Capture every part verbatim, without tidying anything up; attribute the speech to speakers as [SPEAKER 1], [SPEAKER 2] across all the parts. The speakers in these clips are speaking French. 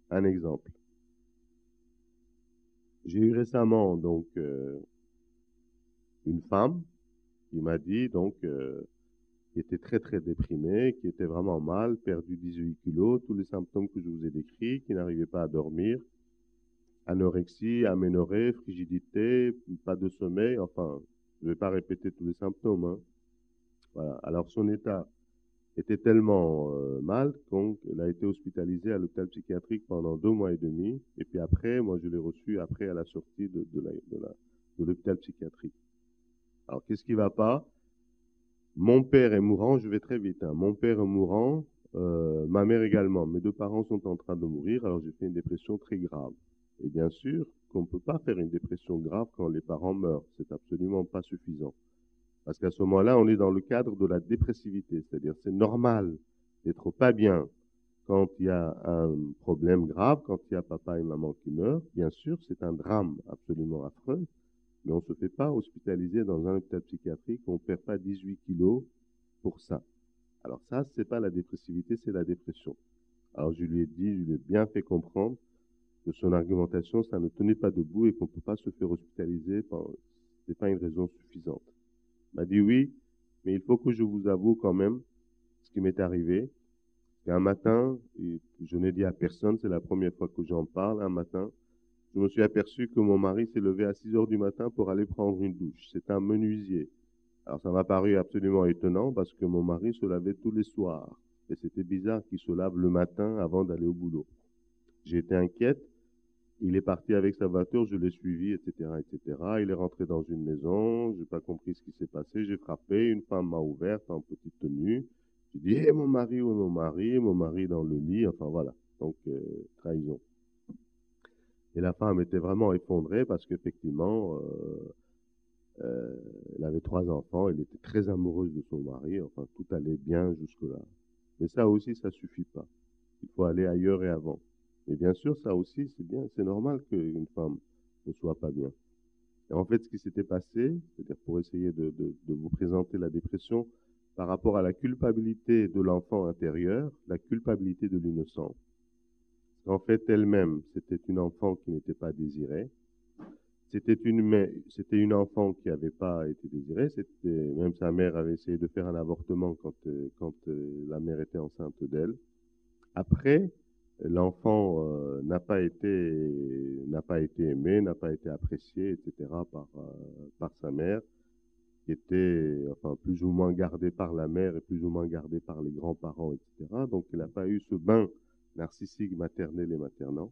[SPEAKER 1] Un exemple. J'ai eu récemment donc euh, une femme qui m'a dit donc euh, qui était très très déprimée, qui était vraiment mal, perdu dix-huit kilos, tous les symptômes que je vous ai décrits, qui n'arrivait pas à dormir, anorexie, aménorrhée, frigidité, pas de sommeil, enfin, je ne vais pas répéter tous les symptômes, hein. Voilà. Alors son état était tellement euh, mal qu'elle a été hospitalisée à l'hôpital psychiatrique pendant deux mois et demi. Et puis après, moi, je l'ai reçue après à la sortie de, de la- de la- de l'hôpital psychiatrique. Alors, qu'est-ce qui va pas? Mon père est mourant, je vais très vite, hein. Mon père est mourant, euh, ma mère également. Mes deux parents sont en train de mourir, alors j'ai fait une dépression très grave. Et bien sûr qu'on ne peut pas faire une dépression grave quand les parents meurent. C'est absolument pas suffisant. Parce qu'à ce moment-là, on est dans le cadre de la dépressivité. C'est-à-dire, c'est normal d'être pas bien quand il y a un problème grave, quand il y a papa et maman qui meurent. Bien sûr, c'est un drame absolument affreux, mais on ne se fait pas hospitaliser dans un hôpital psychiatrique, on ne perd pas dix-huit kilos pour ça. Alors ça, c'est pas la dépressivité, c'est la dépression. Alors je lui ai dit, je lui ai bien fait comprendre que son argumentation, ça ne tenait pas debout et qu'on ne peut pas se faire hospitaliser, c'est pas une raison suffisante. Il m'a dit oui, mais il faut que je vous avoue quand même ce qui m'est arrivé. Un matin, je n'ai dit à personne, c'est la première fois que j'en parle, un matin, je me suis aperçu que mon mari s'est levé à six heures du matin pour aller prendre une douche. C'est un menuisier. Alors ça m'a paru absolument étonnant parce que mon mari se lavait tous les soirs. Et c'était bizarre qu'il se lave le matin avant d'aller au boulot. J'ai été inquiète. Il est parti avec sa voiture, je l'ai suivi, et cetera, et cetera. Il est rentré dans une maison, j'ai pas compris ce qui s'est passé, j'ai frappé, une femme m'a ouverte en petite tenue. J'ai dit, hé, mon mari, où est mon mari? Mon mari dans le lit, enfin voilà. Donc, euh, trahison. Et la femme était vraiment effondrée parce qu'effectivement, euh, euh, elle avait trois enfants, elle était très amoureuse de son mari, enfin tout allait bien jusque-là. Mais ça aussi, ça suffit pas. Il faut aller ailleurs et avant. Et bien sûr, ça aussi, c'est bien, c'est normal qu'une femme ne soit pas bien. Et en fait, ce qui s'était passé, c'est-à-dire pour essayer de, de, de vous présenter la dépression par rapport à la culpabilité de l'enfant intérieur, la culpabilité de l'innocent. En fait, elle-même, c'était une enfant qui n'était pas désirée. C'était une, c'était une enfant qui n'avait pas été désirée. C'était, même sa mère avait essayé de faire un avortement quand, euh, quand euh, la mère était enceinte d'elle. Après, l'enfant euh, n'a pas été n'a pas été aimé, n'a pas été apprécié, et cetera par euh, par sa mère, qui était enfin plus ou moins gardée par la mère et plus ou moins gardée par les grands-parents, et cetera. Donc, il n'a pas eu ce bain narcissique maternel et maternant.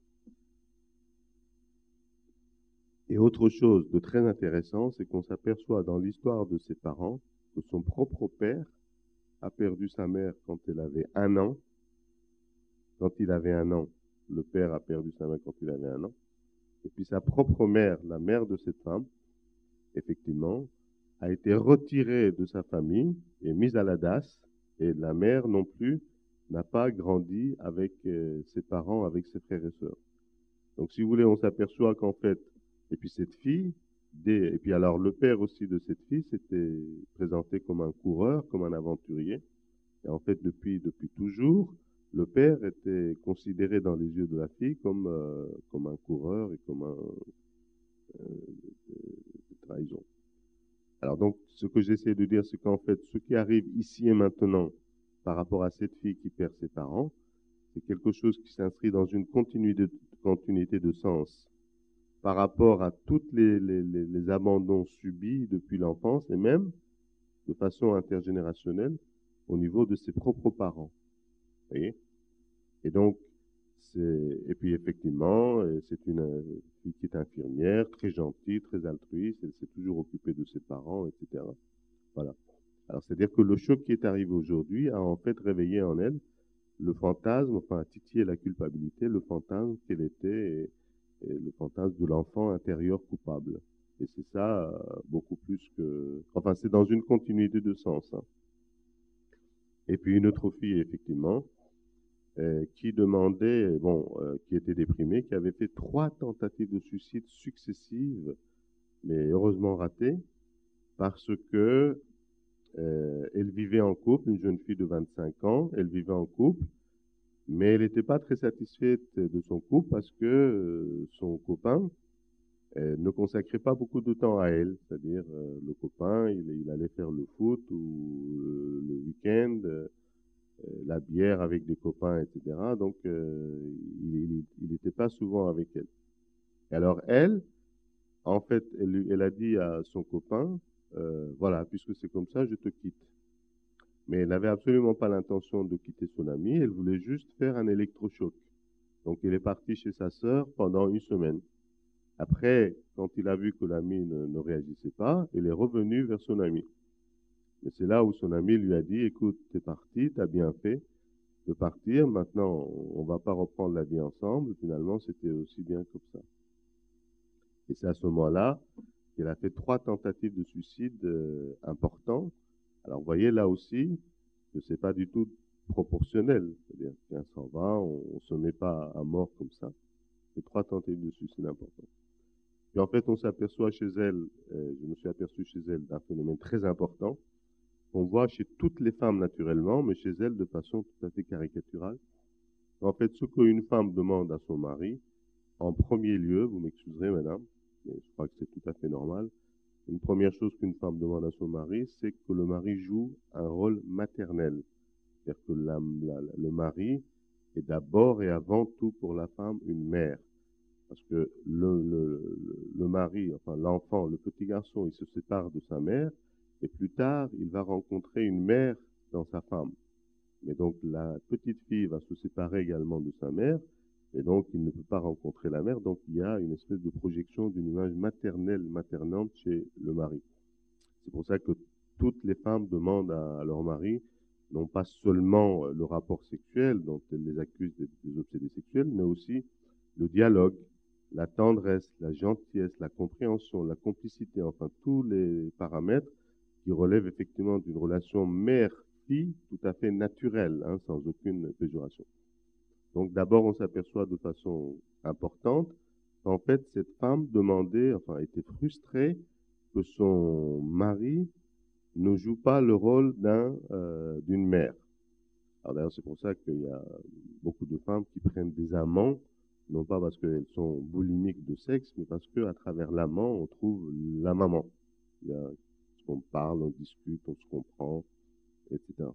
[SPEAKER 1] Et autre chose de très intéressant, c'est qu'on s'aperçoit dans l'histoire de ses parents que son propre père a perdu sa mère quand elle avait un an. Quand il avait un an, le père a perdu sa mère quand il avait un an. Et puis sa propre mère, la mère de cette femme, effectivement, a été retirée de sa famille et mise à la D A S. Et la mère non plus n'a pas grandi avec euh, ses parents, avec ses frères et sœurs. Donc si vous voulez, on s'aperçoit qu'en fait, et puis cette fille, des, et puis alors le père aussi de cette fille s'était présenté comme un coureur, comme un aventurier. Et en fait, depuis, depuis toujours, le père était considéré dans les yeux de la fille comme, euh, comme un coureur et comme un euh, de trahison. Alors donc, ce que j'essaie de dire, c'est qu'en fait, ce qui arrive ici et maintenant par rapport à cette fille qui perd ses parents, c'est quelque chose qui s'inscrit dans une continuité de, continuité de sens par rapport à tous les, les, les, les abandons subis depuis l'enfance et même de façon intergénérationnelle au niveau de ses propres parents. Vous voyez? Et donc, c'est, et puis effectivement, c'est une fille qui est infirmière, très gentille, très altruiste, elle s'est toujours occupée de ses parents, et cetera. Voilà. Alors, c'est-à-dire que le choc qui est arrivé aujourd'hui a en fait réveillé en elle le fantasme, enfin, a titillé la culpabilité, le fantasme qu'elle était, et, et le fantasme de l'enfant intérieur coupable. Et c'est ça, euh, beaucoup plus que... Enfin, c'est dans une continuité de sens. Hein. Et puis une autre fille, effectivement, euh, qui demandait, bon, euh, qui était déprimée, qui avait fait trois tentatives de suicide successives, mais heureusement ratées, parce que euh, elle vivait en couple, une jeune fille de vingt-cinq ans, elle vivait en couple, Mais elle n'était pas très satisfaite de son couple parce que euh, son copain euh, ne consacrait pas beaucoup de temps à elle. C'est-à-dire, euh, le copain, il, il allait faire le foot ou euh, le week-end, euh, la bière avec des copains, et cetera. Donc, euh, il n'était pas souvent avec elle. Et alors, elle, en fait, elle, lui- elle a dit à son copain, euh, voilà, puisque c'est comme ça, je te quitte. Mais elle n'avait absolument pas l'intention de quitter son ami, elle voulait juste faire un électrochoc. Donc, il est parti chez sa sœur pendant une semaine. Après, quand il a vu que l'ami ne, ne réagissait pas, il est revenu vers son ami. Mais c'est là où son ami lui a dit, écoute, t'es parti, t'as bien fait de partir, maintenant, on va pas reprendre la vie ensemble. Finalement, c'était aussi bien comme ça. Et c'est à ce moment-là qu'elle a fait trois tentatives de suicide euh, importantes. Alors, vous voyez là aussi que c'est pas du tout proportionnel. C'est-à-dire qu'un s'en va, on, on se met pas à mort comme ça. C'est trois tentatives de suicide importantes. Et en fait, on s'aperçoit chez elle, euh, je me suis aperçu chez elle d'un phénomène très important, qu'on voit chez toutes les femmes naturellement, mais chez elle de façon tout à fait caricaturale. En fait, ce qu'une femme demande à son mari, en premier lieu, vous m'excuserez madame, mais je crois que c'est tout à fait normal, une première chose qu'une femme demande à son mari, c'est que le mari joue un rôle maternel. C'est-à-dire que la, la, le mari est d'abord et avant tout pour la femme une mère. Parce que le, le, le mari, enfin l'enfant, le petit garçon, il se sépare de sa mère, et plus tard, il va rencontrer une mère dans sa femme. Mais donc la petite fille va se séparer également de sa mère, et donc il ne peut pas rencontrer la mère, donc il y a une espèce de projection d'une image maternelle, maternante chez le mari. C'est pour ça que toutes les femmes demandent à, à leur mari, non pas seulement le rapport sexuel dont elles les accusent des, des obsédés sexuels, mais aussi le dialogue, la tendresse, la gentillesse, la compréhension, la complicité, enfin tous les paramètres qui relèvent effectivement d'une relation mère-fille tout à fait naturelle, hein, sans aucune péjoration. Donc d'abord, on s'aperçoit de façon importante qu'en fait, cette femme demandait, enfin était frustrée que son mari ne joue pas le rôle d'un euh, d'une mère. Alors d'ailleurs, c'est pour ça qu'il y a beaucoup de femmes qui prennent des amants, non pas parce qu'elles sont boulimiques de sexe, mais parce qu'à travers l'amant, on trouve la maman. Il y a, on parle, on discute, on se comprend, et cetera.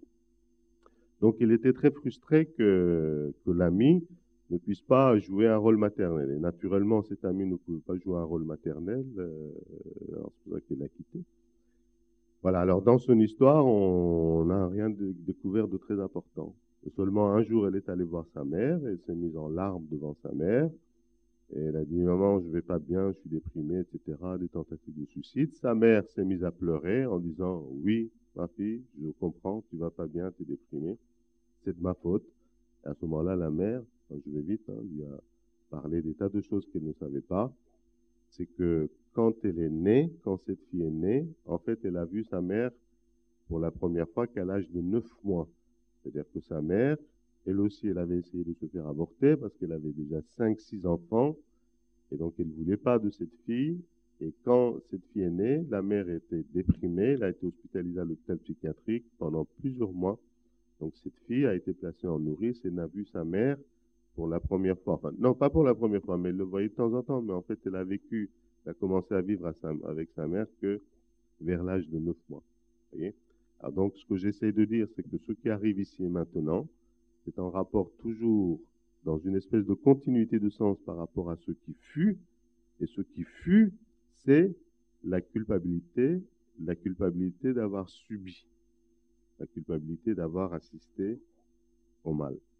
[SPEAKER 1] Donc il était très frustré que, que l'ami ne puisse pas jouer un rôle maternel. Et naturellement, cet ami ne pouvait pas jouer un rôle maternel, euh, alors c'est pour ça qu'il l'a quitté. Voilà, alors dans son histoire, on n'a rien de, découvert de très important. Seulement un jour, elle est allée voir sa mère, elle s'est mise en larmes devant sa mère, et elle a dit, maman, je vais pas bien, je suis déprimée, et cetera, des tentatives de suicide. Sa mère s'est mise à pleurer en disant, oui, ma fille, je comprends, tu vas pas bien, tu es déprimée, c'est de ma faute. Et à ce moment-là, la mère, je vais vite, hein, lui a parlé des tas de choses qu'elle ne savait pas. C'est que quand elle est née, quand cette fille est née, en fait, elle a vu sa mère pour la première fois qu'à l'âge de neuf mois. C'est-à-dire que sa mère, elle aussi, elle avait essayé de se faire avorter parce qu'elle avait déjà cinq, six enfants. Et donc, elle ne voulait pas de cette fille. Et quand cette fille est née, la mère était déprimée. Elle a été hospitalisée à l'hôpital psychiatrique pendant plusieurs mois. Donc, cette fille a été placée en nourrice et n'a vu sa mère pour la première fois. Enfin, non, pas pour la première fois, mais elle le voyait de temps en temps. Mais en fait, elle a vécu, elle a commencé à vivre à sa, avec sa mère que vers l'âge de neuf mois. Vous voyez? Alors donc, ce que j'essaie de dire, c'est que ce qui arrive ici et maintenant, c'est en rapport toujours dans une espèce de continuité de sens par rapport à ce qui fut. Et ce qui fut, c'est la culpabilité, la culpabilité d'avoir subi, la culpabilité d'avoir assisté au mal.